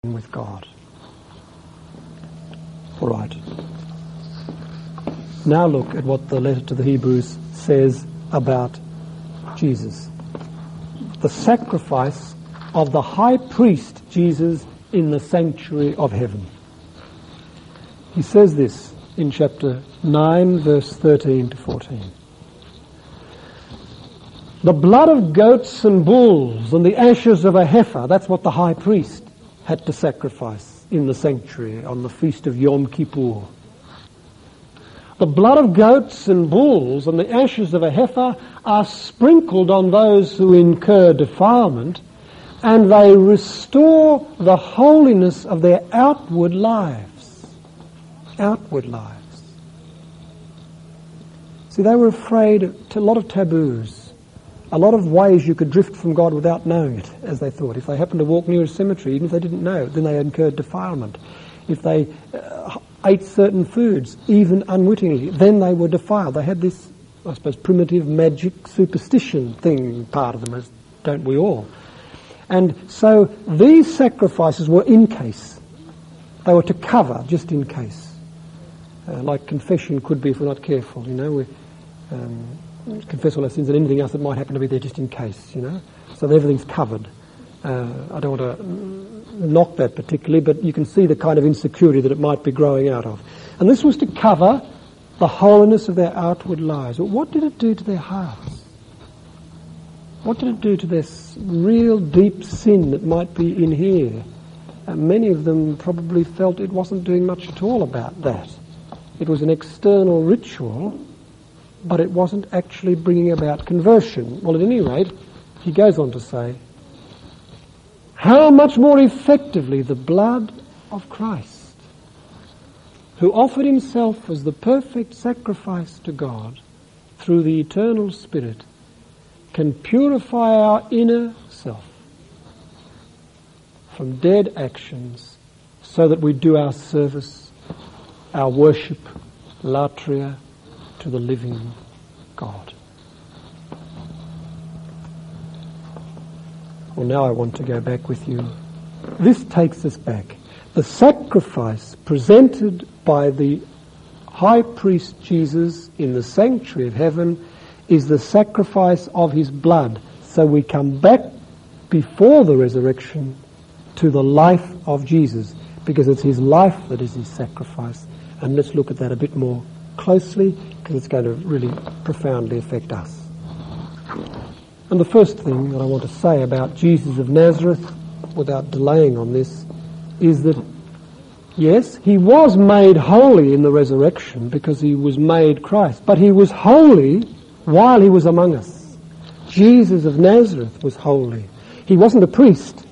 with God. All right. Now look at what the letter to the Hebrews says about Jesus. The sacrifice of the high priest Jesus in the sanctuary of heaven. He says this in chapter 9, verse 13 to 14. The blood of goats and bulls and the ashes of a heifer, that's what the high priest had to sacrifice in the sanctuary on the feast of Yom Kippur. The blood of goats and bulls and the ashes of a heifer are sprinkled on those who incur defilement, and they restore the holiness of their outward lives. Outward lives. See, they were afraid of a lot of taboos. A lot of ways you could drift from God without knowing it, as they thought. If they happened to walk near a cemetery, even if they didn't know, then they incurred defilement. If they ate certain foods, even unwittingly, then they were defiled. They had this, I suppose, primitive magic superstition thing part of them, as don't we all? And so these sacrifices were in case. They were to cover, just in case. Like confession could be if we're not careful, you know. Confess all our sins and anything else that might happen to be there just in case, you know. So everything's covered. I don't want to knock that particularly, but you can see the kind of insecurity that it might be growing out of. And this was to cover the holiness of their outward lives. But what did it do to their hearts? What did it do to this real deep sin that might be in here? Many of them probably felt it wasn't doing much at all about that. It was an external ritual, but it wasn't actually bringing about conversion. Well, at any rate, he goes on to say, how much more effectively the blood of Christ, who offered himself as the perfect sacrifice to God through the eternal Spirit, can purify our inner self from dead actions so that we do our service, our worship, latria, to the living God. Well, now I want to go back with you. This takes us back. The sacrifice presented by the high priest Jesus in the sanctuary of heaven is the sacrifice of his blood. So we come back before the resurrection to the life of Jesus, because it's his life that is his sacrifice. And let's look at that a bit more closely, because it's going to really profoundly affect us. And the first thing that I want to say about Jesus of Nazareth, without delaying on this, is that, yes, he was made holy in the resurrection because he was made Christ, but he was holy while he was among us. Jesus of Nazareth was holy. He wasn't a priest,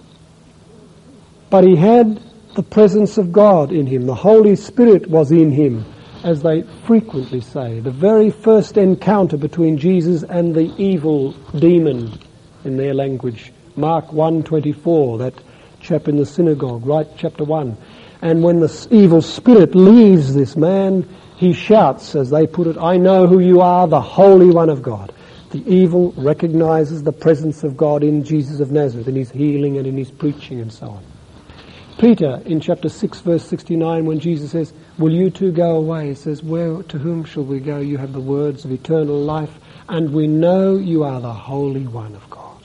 but he had the presence of God in him. The Holy Spirit was in him, as they frequently say. The very first encounter between Jesus and the evil demon, in their language, Mark 1:24, that chap in the synagogue, right, chapter 1. And when the evil spirit leaves this man, he shouts, as they put it, I know who you are, the Holy One of God. The evil recognizes the presence of God in Jesus of Nazareth, in his healing and in his preaching and so on. Peter, in chapter 6, verse 69, when Jesus says, will you too go away? He says, to whom shall we go? You have the words of eternal life, and we know you are the Holy One of God.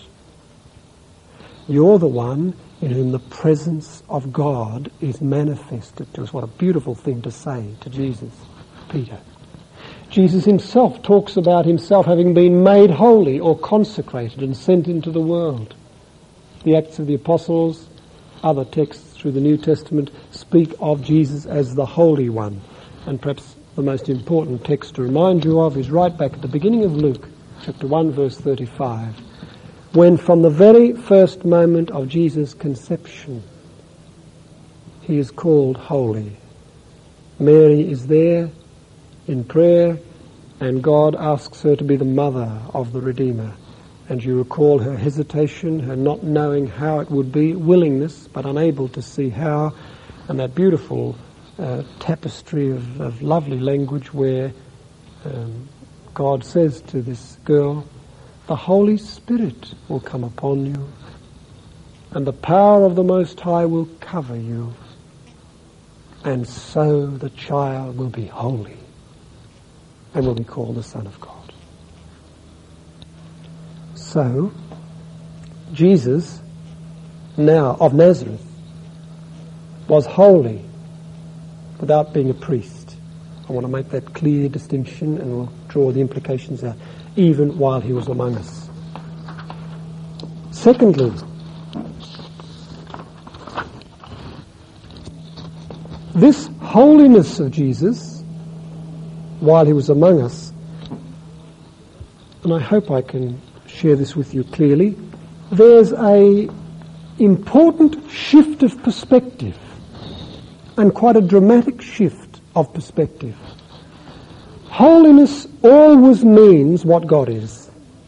You're the one in whom the presence of God is manifested to us. What a beautiful thing to say to Jesus, Peter. Jesus himself talks about himself having been made holy or consecrated and sent into the world. The Acts of the Apostles, other texts through the New Testament speak of Jesus as the Holy One. And perhaps the most important text to remind you of is right back at the beginning of Luke, chapter 1, verse 35, when from the very first moment of Jesus' conception, he is called holy. Mary is there in prayer, and God asks her to be the mother of the Redeemer. And you recall her hesitation, her not knowing how it would be, willingness, but unable to see how, and that beautiful tapestry of lovely language where God says to this girl, the Holy Spirit will come upon you, and the power of the Most High will cover you, and so the child will be holy and will be called the Son of God. So, Jesus, now of Nazareth, was holy without being a priest. I want to make that clear distinction, and we'll draw the implications out, even while he was among us. Secondly, this holiness of Jesus, while he was among us, and I hope I can share this with you clearly, there's a important shift of perspective, and quite a dramatic shift of perspective. Holiness always means what God is.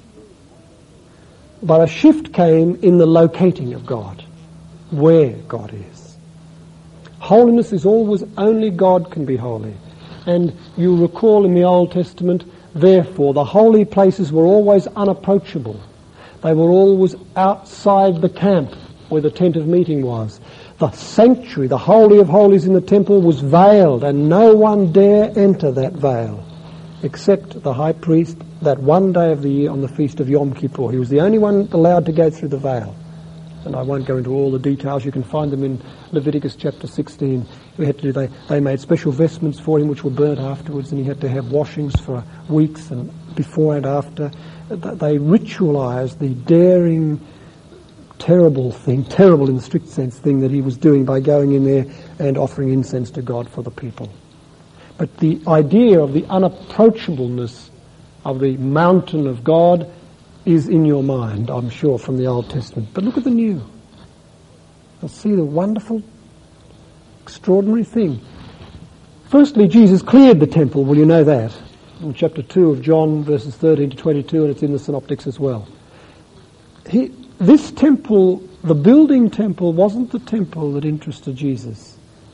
But a shift came in the locating of God, where God is. Holiness is always only God can be holy. And you recall in the Old Testament, therefore, the holy places were always unapproachable. They were always outside the camp where the tent of meeting was. The sanctuary, the Holy of Holies in the temple, was veiled, and no one dare enter that veil except the high priest that one day of the year on the feast of Yom Kippur. He was the only one allowed to go through the veil. And I won't go into all the details. You can find them in Leviticus chapter 16. They made special vestments for him which were burnt afterwards, and he had to have washings for weeks and before and after. They ritualized the daring, terrible in the strict sense thing that he was doing by going in there and offering incense to God for the people. But the idea of the unapproachableness of the mountain of God is in your mind, I'm sure, from the Old Testament. But look at the New. You'll see the wonderful, extraordinary thing. Firstly, Jesus cleared the temple. Well, you know that. In chapter 2 of John, verses 13 to 22, and it's in the Synoptics as well. This temple, the building temple, wasn't the temple that interested Jesus.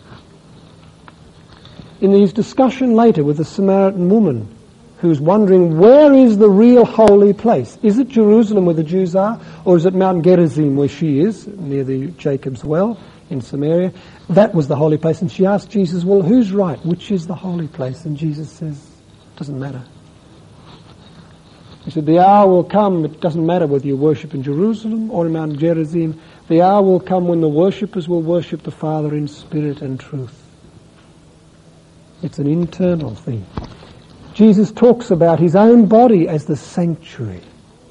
In his discussion later with the Samaritan woman, who's wondering, where is the real holy place? Is it Jerusalem where the Jews are, or is it Mount Gerizim where she is, near the Jacob's well in Samaria? That was the holy place. And she asked Jesus, well, who's right? Which is the holy place? And Jesus says, it doesn't matter. He said, the hour will come, it doesn't matter whether you worship in Jerusalem or in Mount Gerizim, the hour will come when the worshippers will worship the Father in spirit and truth. It's an internal thing. Jesus talks about his own body as the sanctuary.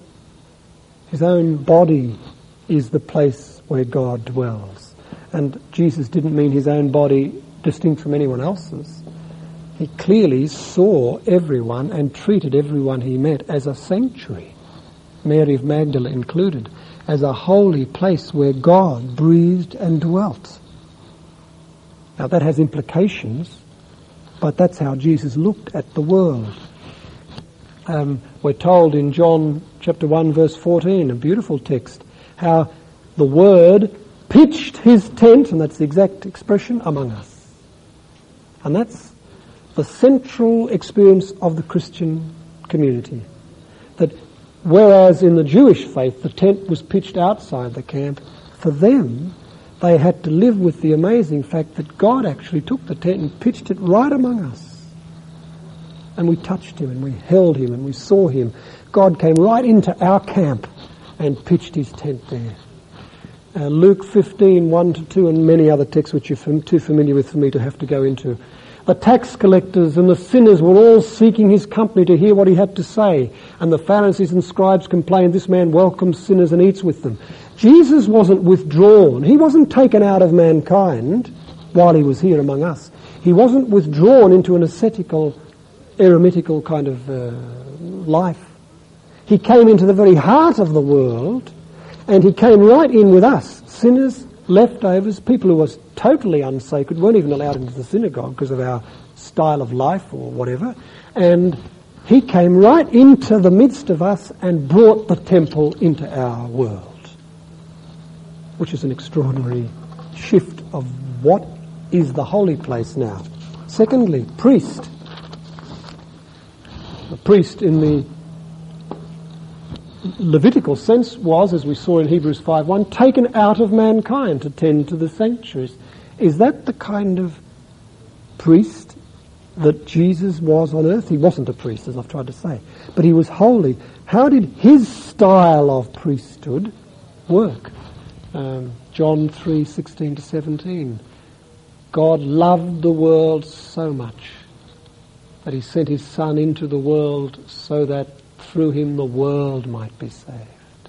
His own body is the place where God dwells. And Jesus didn't mean his own body distinct from anyone else's. He clearly saw everyone and treated everyone he met as a sanctuary, Mary of Magdala included, as a holy place where God breathed and dwelt. Now that has implications, but that's how Jesus looked at the world. We're told in John chapter 1 verse 14, a beautiful text, how the Word pitched his tent, and that's the exact expression, among us. And that's the central experience of the Christian community. That whereas in the Jewish faith the tent was pitched outside the camp, for them they had to live with the amazing fact that God actually took the tent and pitched it right among us. And we touched him and we held him and we saw him. God came right into our camp and pitched his tent there. Luke 15, 1 to 2, and many other texts which you're too familiar with for me to have to go into. The tax collectors and the sinners were all seeking his company to hear what he had to say. And the Pharisees and scribes complained, this man welcomes sinners and eats with them. Jesus wasn't withdrawn. He wasn't taken out of mankind while he was here among us. He wasn't withdrawn into an ascetical, eremitical kind of life. He came into the very heart of the world, and he came right in with us, sinners, leftovers, people who were totally unsacred, weren't even allowed into the synagogue because of our style of life or whatever. And he came right into the midst of us and brought the temple into our world, which is an extraordinary shift of what is the holy place now. Secondly, priest. The priest in the Levitical sense was, as we saw in Hebrews 5:1, taken out of mankind to tend to the sanctuaries. Is that the kind of priest that Jesus was on earth? He wasn't a priest, as I've tried to say, but he was holy. How did his style of priesthood work? John 3:16-17. God loved the world so much that he sent his Son into the world so that through him the world might be saved.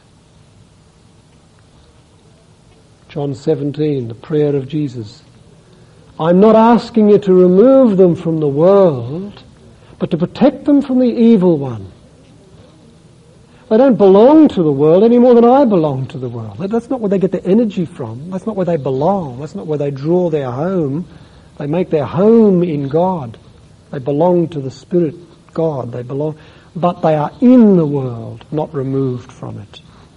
John 17, the prayer of Jesus. I'm not asking you to remove them from the world, but to protect them from the evil one. They don't belong to the world any more than I belong to the world. That's not where they get their energy from. That's not where they belong. That's not where they draw their home. They make their home in God. They belong to the Spirit God. They belong, but they are in the world, not removed from it.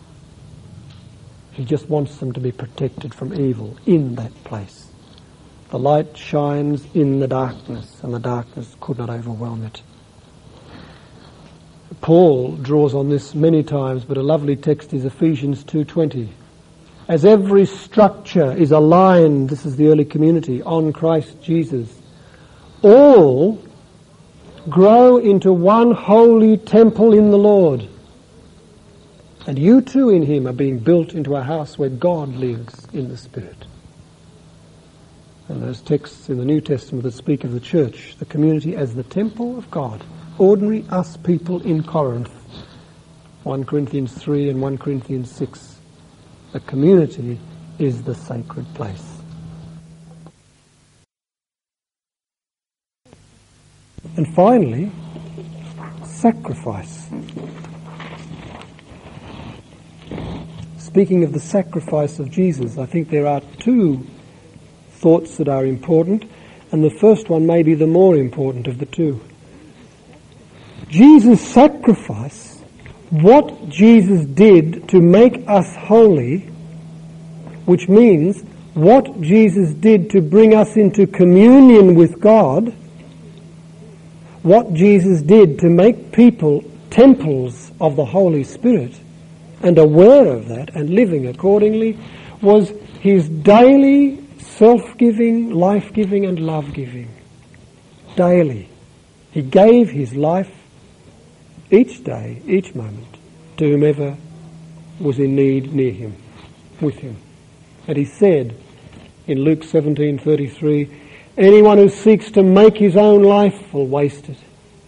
He just wants them to be protected from evil in that place. The light shines in the darkness, and the darkness could not overwhelm it. Paul draws on this many times, but a lovely text is Ephesians 2:20. As every structure is aligned, this is the early community, on Christ Jesus, all grow into one holy temple in the Lord. And you too in him are being built into a house where God lives in the Spirit. And those texts in the New Testament that speak of the church, the community as the temple of God. Ordinary us people in Corinth, 1 Corinthians 3 and 1 Corinthians 6. The community is the sacred place. And finally, sacrifice. Speaking of the sacrifice of Jesus, I think there are two thoughts that are important, and the first one may be the more important of the two. Jesus' sacrifice, what Jesus did to make us holy, which means what Jesus did to bring us into communion with God, what Jesus did to make people temples of the Holy Spirit and aware of that and living accordingly, was his daily self-giving, life-giving and love-giving. Daily. He gave his life each day, each moment, to whomever was in need near him, with him. And he said in Luke 17:33, anyone who seeks to make his own life will waste it.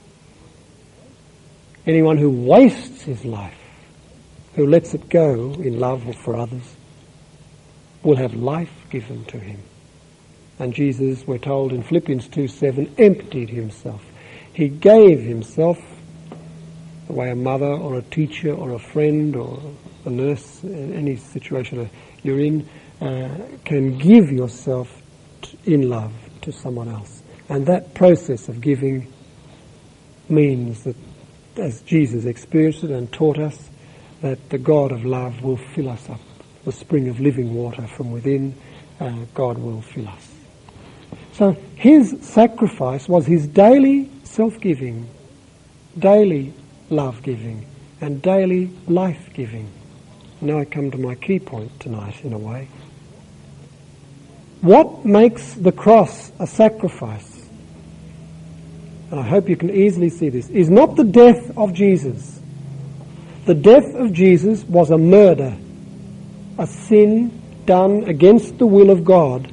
Anyone who wastes his life, who lets it go in love for others, will have life given to him. And Jesus, we're told in Philippians 2:7, emptied himself. He gave himself the way a mother or a teacher or a friend or a nurse, in any situation you're in, can give yourself in love to someone else. And that process of giving means that, as Jesus experienced it and taught us, that the God of love will fill us up. The spring of living water from within, God will fill us. So his sacrifice was his daily self-giving, daily love-giving, and daily life-giving. Now I come to my key point tonight, in a way. What makes the cross a sacrifice, and I hope you can easily see this, is not the death of Jesus. The death of Jesus was a murder, a sin done against the will of God.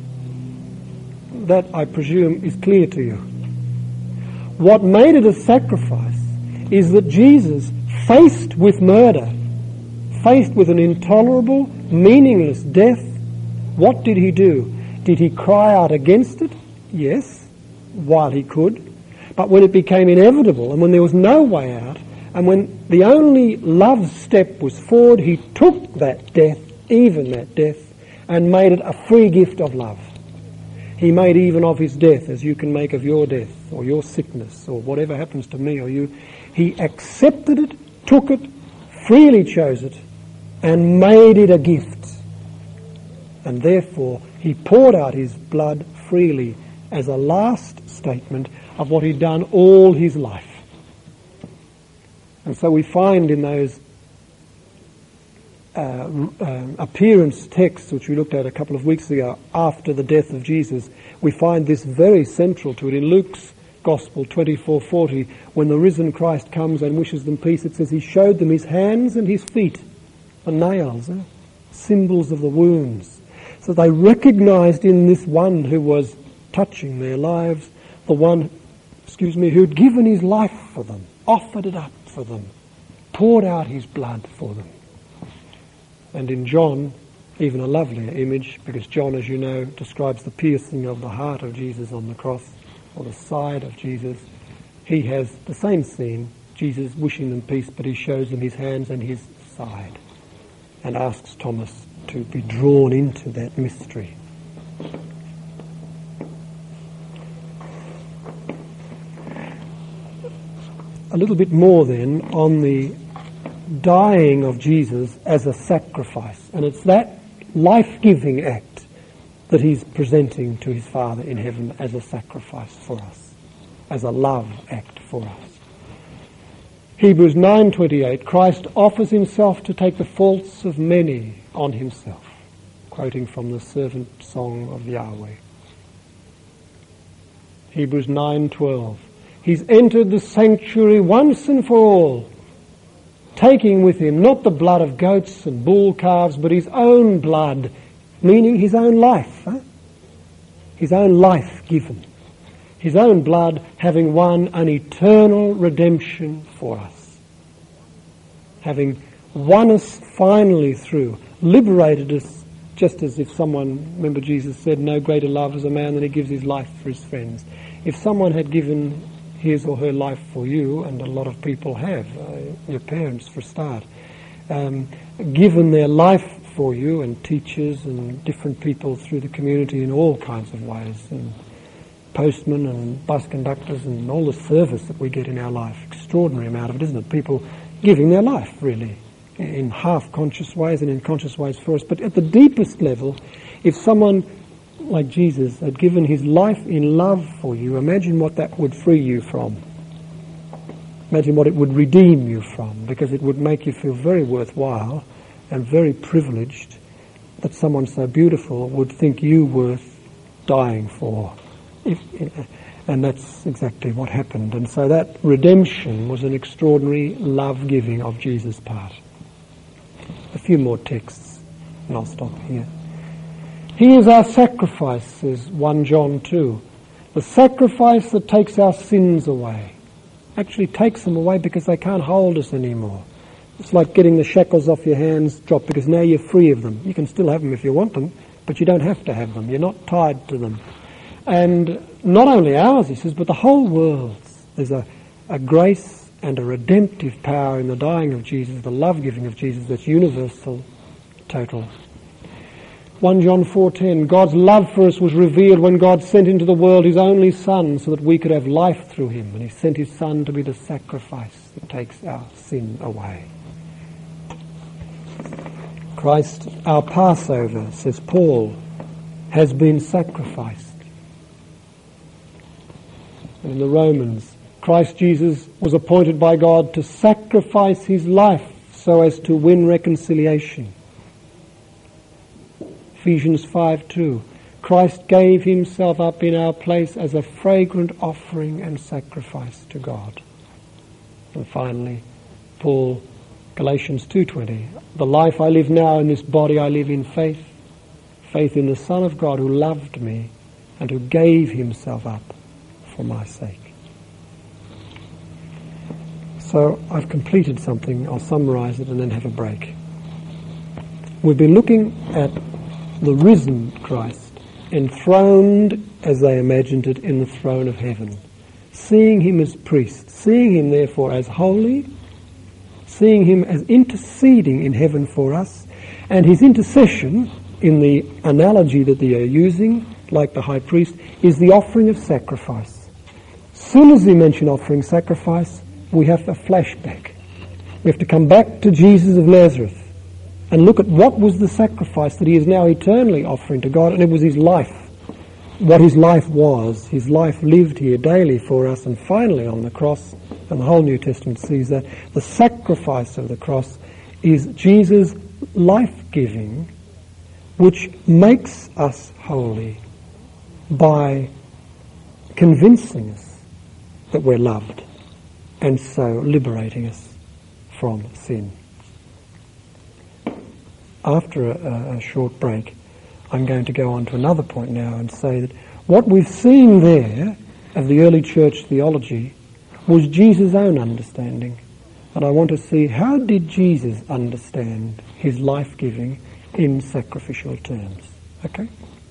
That, I presume, is clear to you. What made it a sacrifice is that Jesus, faced with murder, faced with an intolerable, meaningless death, what did he do? Did he cry out against it? Yes, while he could. But when it became inevitable and when there was no way out, and when the only love step was forward, he took that death, even that death, and made it a free gift of love. He made even of his death as you can make of your death or your sickness or whatever happens to me or you. He accepted it, took it, freely chose it, and made it a gift. And therefore he poured out his blood freely as a last statement of what he'd done all his life. And so we find in those appearance texts, which we looked at a couple of weeks ago, after the death of Jesus, we find this very central to it. In Luke's Gospel 24:40, when the risen Christ comes and wishes them peace, it says he showed them his hands and his feet, the nails, symbols of the wounds. So they recognized in this one who was touching their lives, the one, who'd given his life for them, offered it up for them, poured out his blood for them. And in John, even a lovelier image, because John, as you know, describes the piercing of the heart of Jesus on the cross, or the side of Jesus. He has the same scene, Jesus wishing them peace, but he shows them his hands and his side, and asks Thomas to be drawn into that mystery. A little bit more then on the dying of Jesus as a sacrifice. And it's that life-giving act that he's presenting to his Father in heaven as a sacrifice for us, as a love act for us. Hebrews 9:28, Christ offers himself to take the faults of many on himself, quoting from the servant song of Yahweh. Hebrews 9:12, he's entered the sanctuary once and for all, taking with him not the blood of goats and bull calves, but his own blood, meaning his own life. His own life given. His own blood having won an eternal redemption for us. Having won us finally through, liberated us, just as if someone, remember Jesus said, no greater love is a man than he gives his life for his friends. If someone had given his or her life for you, and a lot of people have, your parents for a start, given their life for you, and teachers and different people through the community in all kinds of ways, and postmen and bus conductors and all the service that we get in our life. Extraordinary amount of it, isn't it? People giving their life, really, in half-conscious ways and in conscious ways for us. But at the deepest level, if someone like Jesus had given his life in love for you, imagine what that would free you from. Imagine what it would redeem you from, because it would make you feel very worthwhile and very privileged that someone so beautiful would think you worth dying for. And that's exactly what happened. And so that redemption was an extraordinary love-giving of Jesus' part. A few more texts, and I'll stop here. He is our sacrifice, says 1 John 2. The sacrifice that takes our sins away. Actually takes them away because they can't hold us anymore. It's like getting the shackles off your hands dropped, because now you're free of them. You can still have them if you want them, but you don't have to have them. You're not tied to them. And not only ours, he says, but the whole world's. There's a grace and a redemptive power in the dying of Jesus, the love-giving of Jesus, that's universal, total. 1 John 4:10, God's love for us was revealed when God sent into the world his only Son so that we could have life through him. And he sent his Son to be the sacrifice that takes our sin away. Christ, our Passover, says Paul, has been sacrificed. And in the Romans, Christ Jesus was appointed by God to sacrifice his life so as to win reconciliation. Ephesians 5:2, Christ gave himself up in our place as a fragrant offering and sacrifice to God. And finally, Paul, Galatians 2:20, the life I live now in this body I live in faith, faith in the Son of God who loved me and who gave himself up for my sake. So I've completed something. I'll summarize it and then have a break. We've been looking at the risen Christ, enthroned, as they imagined it, in the throne of heaven, seeing him as priest, seeing him therefore as holy, seeing him as interceding in heaven for us, and his intercession, in the analogy that they are using, like the high priest, is the offering of sacrifice. As soon as we mention offering sacrifice, we have a flashback. We have to come back to Jesus of Nazareth and look at what was the sacrifice that he is now eternally offering to God, and it was his life. What his life was, his life lived here daily for us, and finally on the cross, and the whole New Testament sees that, the sacrifice of the cross is Jesus life-giving, which makes us holy by convincing us that we're loved and so liberating us from sin. After a short break, I'm going to go on to another point now and say that what we've seen there of the early church theology was Jesus' own understanding. And I want to see, how did Jesus understand his life-giving in sacrificial terms? Okay?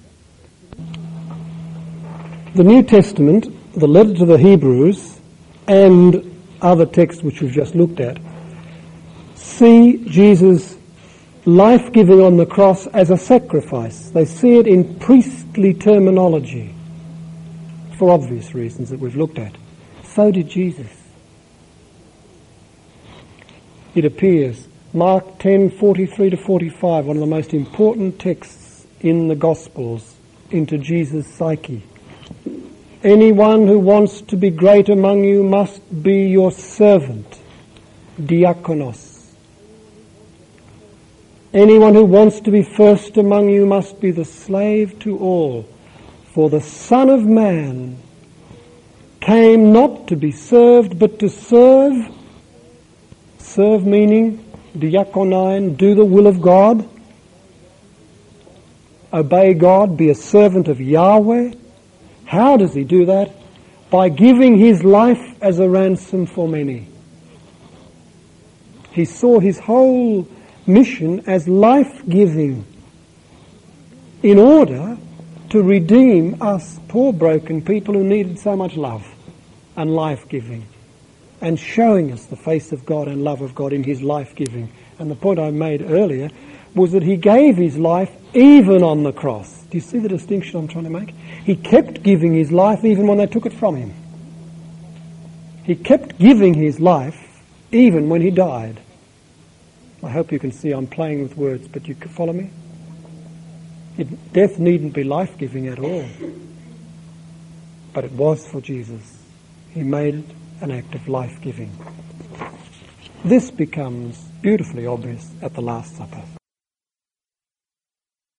The New Testament, the letter to the Hebrews, and other texts which we've just looked at, see Jesus' life-giving on the cross as a sacrifice. They see it in priestly terminology, for obvious reasons that we've looked at. So did Jesus. It appears, Mark 10:43-45, one of the most important texts in the Gospels, into Jesus' psyche. Anyone who wants to be great among you must be your servant, diakonos. Anyone who wants to be first among you must be the slave to all. For the Son of Man came not to be served, but to serve. Serve meaning, diakonein, do the will of God. Obey God, be a servant of Yahweh. How does he do that? By giving his life as a ransom for many. He saw his whole mission as life-giving in order to redeem us poor broken people who needed so much love and life-giving, and showing us the face of God and love of God in his life-giving. And the point I made earlier was that he gave his life even on the cross. Do you see the distinction I'm trying to make? He kept giving his life even when they took it from him. He kept giving his life even when he died. I hope you can see I'm playing with words, but you can follow me? Death needn't be life-giving at all. But it was for Jesus. He made it an act of life-giving. This becomes beautifully obvious at the Last Supper.